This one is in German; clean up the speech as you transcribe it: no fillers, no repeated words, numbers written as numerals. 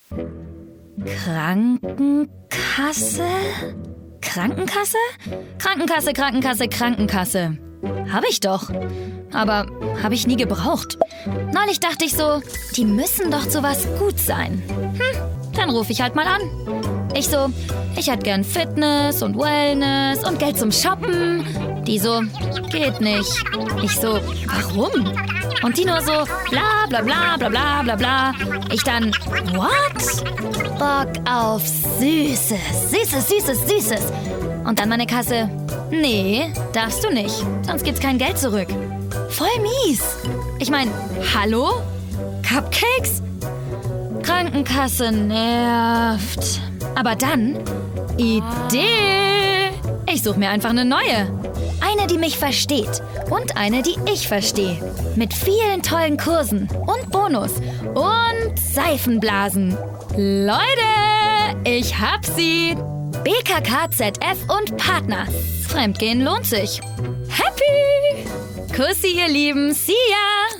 Krankenkasse? Krankenkasse? Krankenkasse, Krankenkasse, Krankenkasse. Habe ich doch. Aber habe ich nie gebraucht. Neulich dachte ich so, die müssen doch zu was gut sein. Dann rufe ich halt mal an. Ich hätte gern Fitness und Wellness und Geld zum Shoppen. Die so, geht nicht. Ich so, warum? Und die nur so, bla bla bla bla bla bla bla. Ich dann, what? Bock auf Süßes, Süßes, Süßes, Süßes. Und dann meine Kasse, nee, darfst du nicht, sonst gibt's kein Geld zurück. Voll mies. Ich meine, hallo? Cupcakes? Krankenkasse nervt. Aber dann, Idee. Ich suche mir einfach eine neue. Eine, die mich versteht und eine, die ich verstehe. Mit vielen tollen Kursen und Bonus und Seifenblasen. Leute, ich hab sie. BKK ZF und Partner. Fremdgehen lohnt sich. Happy! Kussi, ihr Lieben. See ya!